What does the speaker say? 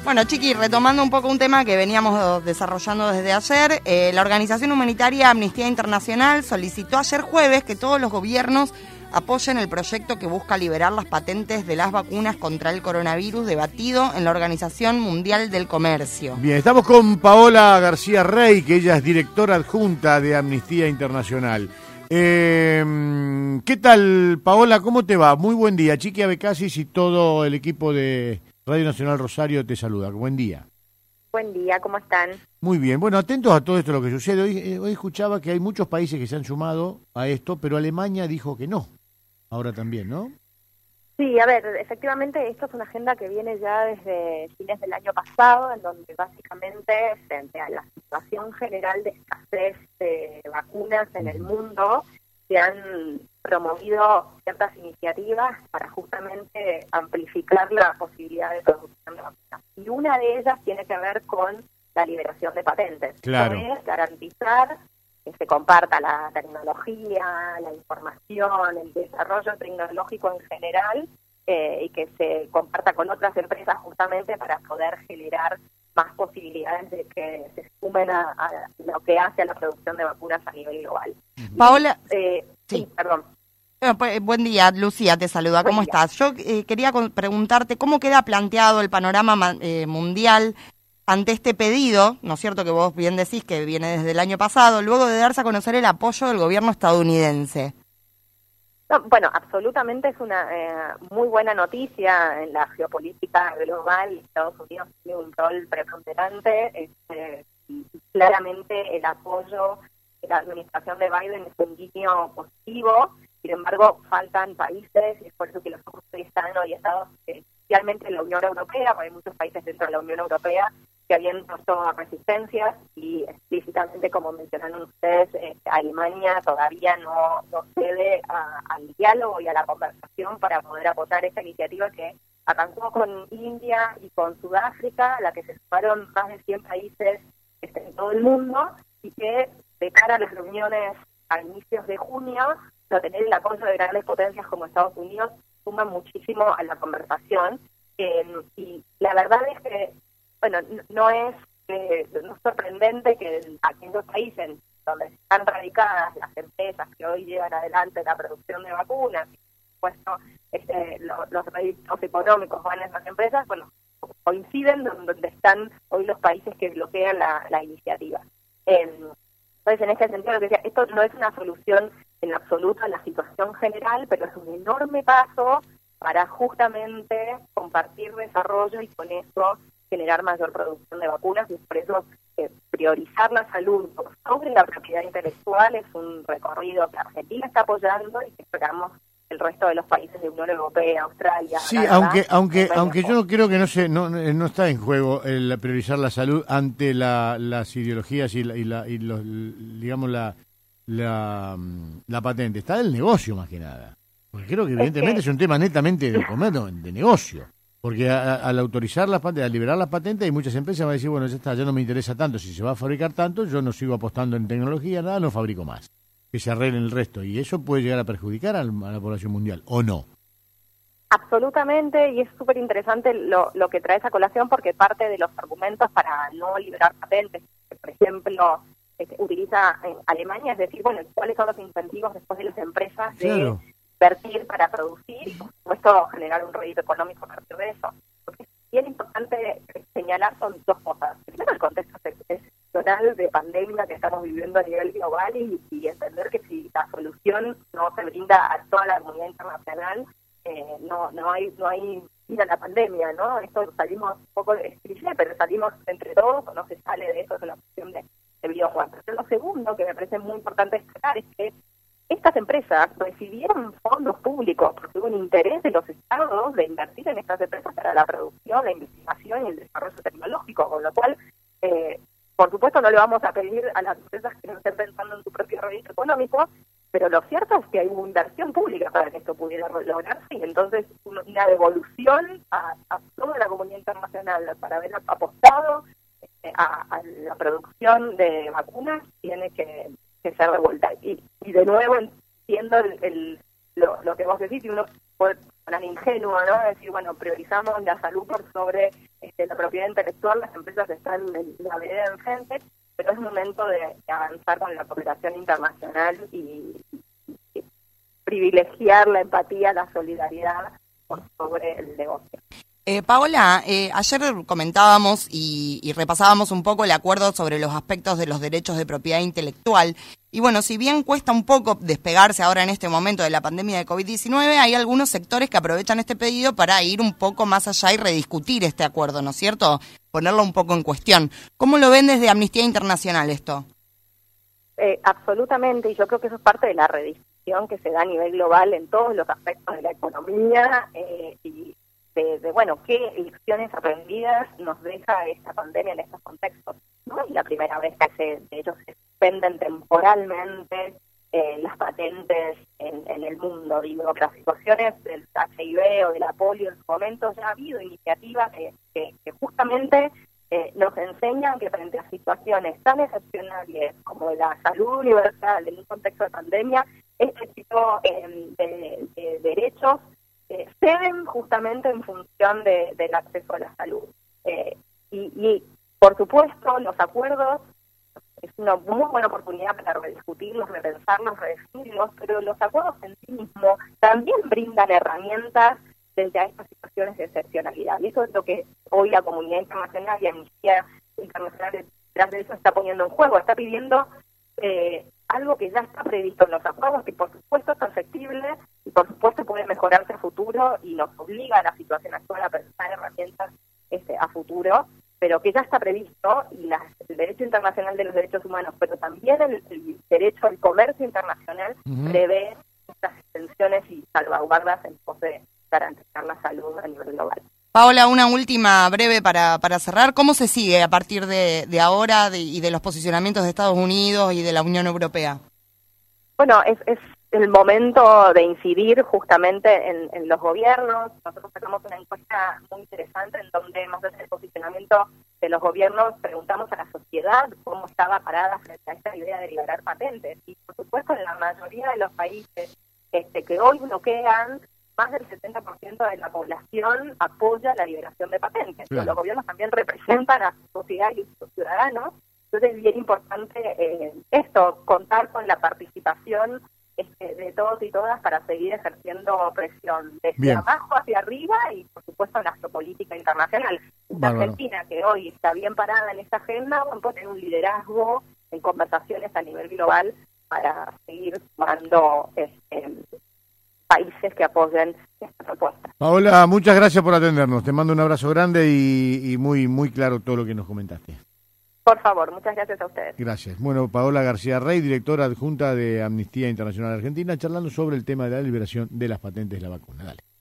Bueno, Chiqui, retomando un poco un tema que veníamos desarrollando desde ayer, la organización humanitaria Amnistía Internacional solicitó ayer jueves que todos los gobiernos apoyen el proyecto que busca liberar las patentes de las vacunas contra el coronavirus debatido en la Organización Mundial del Comercio. Bien, estamos con Paola García Rey, que ella es directora adjunta de Amnistía Internacional. ¿Qué tal, Paola? ¿Cómo te va? Muy buen día. Chiqui Abecasis y todo el equipo de Radio Nacional Rosario te saluda. Buen día. Buen día, ¿cómo están? Muy bien. Bueno, atentos a todo esto lo que sucede. Hoy escuchaba que hay muchos países que se han sumado a esto, pero Alemania dijo que no. Ahora también, ¿no? Sí, a ver, efectivamente esto es una agenda que viene ya desde fines del año pasado, en donde básicamente, frente a la situación general de escasez de vacunas en el mundo, se han promovido ciertas iniciativas para justamente amplificar la posibilidad de producción de vacunas. Y una de ellas tiene que ver con la liberación de patentes. Claro. Esto es garantizar que se comparta la tecnología, la información, el desarrollo tecnológico en general, y que se comparta con otras empresas justamente para poder generar más posibilidades de que se sumen a lo que hace a la producción de vacunas a nivel global. Paola, sí, perdón. Buen día, Lucía te saluda. ¿Cómo estás? Yo quería preguntarte cómo queda planteado el panorama mundial ante este pedido, ¿no es cierto?, que vos bien decís que viene desde el año pasado, luego de darse a conocer el apoyo del gobierno estadounidense. No, bueno, absolutamente es una muy buena noticia en la geopolítica global. Estados Unidos tiene un rol preponderante. Y claramente el apoyo de la administración de Biden es un guiño positivo. Sin embargo, faltan países, y es por eso que los ojos están orientados especialmente en la Unión Europea, porque hay muchos países dentro de la Unión Europea que habían puesto resistencias y explícitamente, como mencionaron ustedes, Alemania todavía no cede al diálogo y a la conversación para poder apoyar esta iniciativa que arrancó con India y con Sudáfrica, a la que se sumaron más de 100 países en todo el mundo, y que de cara a las reuniones a inicios de junio, no tener el apoyo de grandes potencias como Estados Unidos suma muchísimo a la conversación. Y la verdad es que, bueno, no es sorprendente que en aquellos países donde están radicadas las empresas que hoy llevan adelante la producción de vacunas, por supuesto, los réditos económicos van a esas empresas, bueno, coinciden donde están hoy los países que bloquean la iniciativa. Entonces, en este sentido, lo que decía, esto no es una solución en absoluto a la situación general, pero es un enorme paso para justamente compartir desarrollo y con eso generar mayor producción de vacunas, y por eso priorizar la salud sobre la propiedad intelectual es un recorrido que Argentina está apoyando y que esperamos el resto de los países de Unión Europea, Australia. Sí, Canadá, aunque yo no creo que no está en juego el priorizar la salud ante las ideologías y los, digamos, la patente. Está el negocio más que nada. Porque creo que evidentemente es un tema netamente de negocio. Porque al autorizar las patentes, al liberar las patentes, hay muchas empresas que van a decir, bueno, ya está, ya no me interesa tanto, si se va a fabricar tanto, yo no sigo apostando en tecnología, nada, no fabrico más. Que se arreglen el resto. Y eso puede llegar a perjudicar a la población mundial, ¿o no? Absolutamente, y es súper interesante lo que trae esa colación, porque parte de los argumentos para no liberar patentes, que por ejemplo utiliza en Alemania, es decir, bueno, ¿cuáles son los incentivos después de las empresas de invertir para producir y, por supuesto, generar un rédito económico a partir de eso? Lo que es bien importante señalar son dos cosas. Primero, el contexto excepcional de pandemia que estamos viviendo a nivel global y entender que si la solución no se brinda a toda la comunidad internacional, no hay ir a la pandemia, ¿no? Esto salimos un poco de cliché, pero salimos entre todos o no se sale de eso, es una cuestión de videojuegos. Pero lo segundo que me parece muy importante destacar es que estas empresas recibieron fondos públicos porque hubo un interés de los estados de invertir en estas empresas para la producción, la investigación y el desarrollo tecnológico, con lo cual, por supuesto, no le vamos a pedir a las empresas que no estén pensando en su propio rédito económico, pero lo cierto es que hay una inversión pública para que esto pudiera lograrse, y entonces una devolución a toda la comunidad internacional para haber apostado a la producción de vacunas tiene que ser devuelta. Y de nuevo entiendo lo que vos decís, y uno puede sonar ingenuo, ¿no? Es decir, bueno, priorizamos la salud por sobre la propiedad intelectual, las empresas están en la vereda enfrente, pero es momento de avanzar con la cooperación internacional y privilegiar la empatía, la solidaridad por sobre el negocio. Paola, ayer comentábamos y repasábamos un poco el acuerdo sobre los aspectos de los derechos de propiedad intelectual. Y bueno, si bien cuesta un poco despegarse ahora en este momento de la pandemia de COVID-19, hay algunos sectores que aprovechan este pedido para ir un poco más allá y rediscutir este acuerdo, ¿no es cierto? Ponerlo un poco en cuestión. ¿Cómo lo ven desde Amnistía Internacional esto? Absolutamente, y yo creo que eso es parte de la rediscusión que se da a nivel global en todos los aspectos de la economía y bueno, qué lecciones aprendidas nos deja esta pandemia en estos contextos. No es la primera vez que de hecho se suspenden temporalmente las patentes en el mundo. Digo, que las situaciones del HIV o de la polio en su momento ya ha habido iniciativas que justamente nos enseñan que frente a situaciones tan excepcionales como la salud universal en un contexto de pandemia, este tipo de derechos ceden justamente en función del acceso a la salud. Y por supuesto, los acuerdos es una muy buena oportunidad para rediscutirlos, repensarlos, redefinirlos, pero los acuerdos en sí mismos también brindan herramientas frente a estas situaciones de excepcionalidad. Y eso es lo que hoy la comunidad internacional y Amnistía Internacional detrás de eso está poniendo en juego, está pidiendo algo que ya está previsto en los acuerdos, que por supuesto es perfectible y por supuesto puede mejorarse a futuro y nos obliga a la situación actual a pensar herramientas a futuro, pero que ya está previsto y el derecho internacional de los derechos humanos, pero también el derecho al comercio internacional prevé estas extensiones y salvaguardas en pos de garantizar la salud a nivel global. Paola, una última breve para cerrar. ¿Cómo se sigue a partir de ahora y de los posicionamientos de Estados Unidos y de la Unión Europea? Bueno, es el momento de incidir justamente en los gobiernos. Nosotros sacamos una encuesta muy interesante en donde, más allá del posicionamiento de los gobiernos, preguntamos a la sociedad cómo estaba parada frente a esta idea de liberar patentes. Y, por supuesto, en la mayoría de los países que hoy bloquean, más del 70% de la población apoya la liberación de patentes. Claro. Los gobiernos también representan a su sociedad y a sus ciudadanos. Entonces es bien importante contar con la participación de todos y todas para seguir ejerciendo presión desde abajo hacia arriba y, por supuesto, en la geopolítica internacional. La Argentina, que hoy está bien parada en esta agenda, puede tener un liderazgo en conversaciones a nivel global para seguir sumando países que apoyen esta propuesta. Paola, muchas gracias por atendernos. Te mando un abrazo grande y muy claro todo lo que nos comentaste. Por favor, muchas gracias a ustedes. Gracias. Bueno, Paola García Rey, directora adjunta de Amnistía Internacional Argentina, charlando sobre el tema de la liberación de las patentes de la vacuna. Dale.